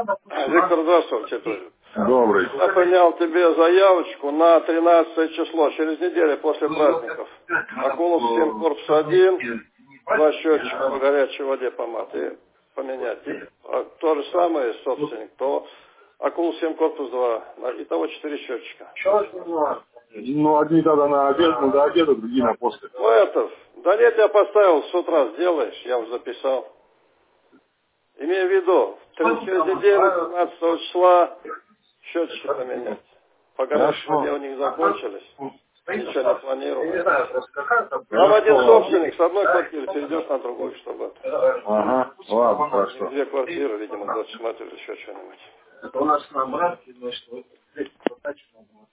Виктор, здравствуйте тоже. Добрый. Я понял тебе заявочку на 13 число, через неделю после праздников. Акулов 7, корпус 1, 2 счетчика по горячей воде помад и поменять. То же самое, собственник, то Акулов 7, корпус 2. Итого 4 счетчика. Ну, одни тогда на обед, ну до обеда, другие на после. Ну это, да нет, я поставил, с утра сделаешь, я уже записал. Имею в виду, через неделю, 15 числа, счетчики поменять. По горячей воде у них закончились. Ничего не планировал. Там один собственник с одной квартиры перейдет на другую, чтобы это. Ага, ладно, хорошо. 2 квартиры, видимо, 20 или еще что-нибудь. Это у нас на обратке, значит, вот здесь по